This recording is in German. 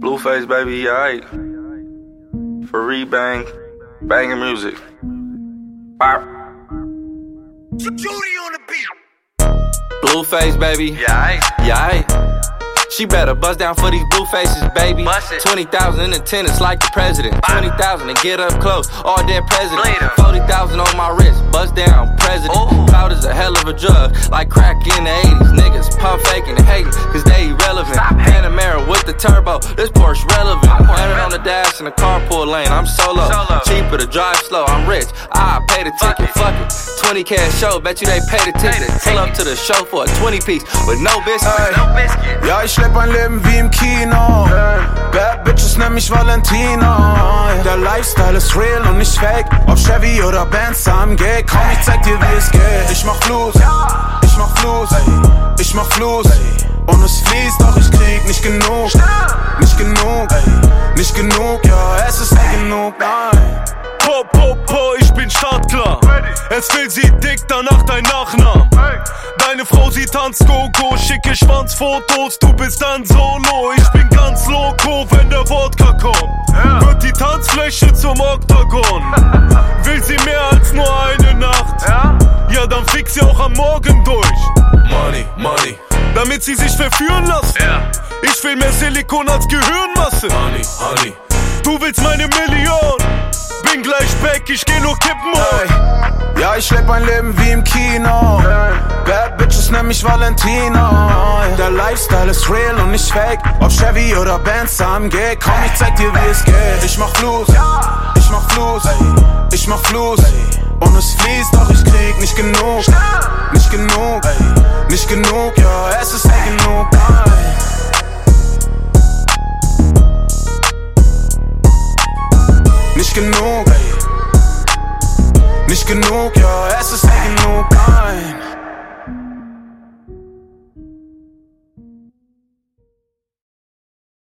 Blueface, baby, he aight. For rebang, banging music. Bop. Judy on the beat. Blueface, baby. Yeah, aight. Yeah, aight. She better bust down for these blue faces, baby. 20,000 in attendance like the president. 20,000 and get up close, all dead president. 40,000 on my wrist, bust down, president. Cloud is a hell of a drug, like crack in the 80s. Niggas pump faking and hating, cause they irrelevant. Panamera with the turbo, this Porsche relevant. 100 on the dash in the carpool lane, I'm solo. Cheaper to drive slow, I'm rich, I pay the ticket, fuck it. 20 cash show, bet you they pay the ticket. Pull up to the show for a 20 piece with no biscuit. Ja, ich leb ein Leben wie im Kino. Bad Bitches nenn mich Valentino. Der Lifestyle ist real und nicht fake. Ob Chevy oder Benz AMG. Komm, ich zeig dir wie es geht. Ich mach Fluss, ich mach Fluss, ich mach Fluss. Und es fließt, doch ich krieg nicht genug. Nicht genug, nicht genug, ja, es ist nicht genug, nein. Po, ich bin startklar. Es will sie dick, danach dein Nachnamen. Deine Frau, sie tanzt Go-Go, schicke Schwanzfotos, du bist dann solo. Ich bin ganz loco, wenn der Wodka kommt. Wird die Tanzfläche zum Oktagon. Will sie mehr als nur eine Nacht? Ja, dann fix sie auch am Morgen durch. Money, damit sie sich verführen lassen. Ich will mehr Silikon als Gehirnmasse. Honey, du willst meine Million. Bin gleich back, ich geh nur kippen hoch. Ja, ich leb ein Leben wie im Kino. Bad Bitches nenn mich Valentino. Der Lifestyle ist real und nicht fake. Ob Chevy oder Benz AMG. Komm, ich zeig dir wie es geht. Ich mach Fluss, ich mach Fluss, ich mach Fluss. Und es fließt, doch ich krieg nicht genug. Nicht genug, nicht genug, ja, es ist nicht genug, nein. Nicht genug, nicht genug, ja, es ist nicht genug, nein.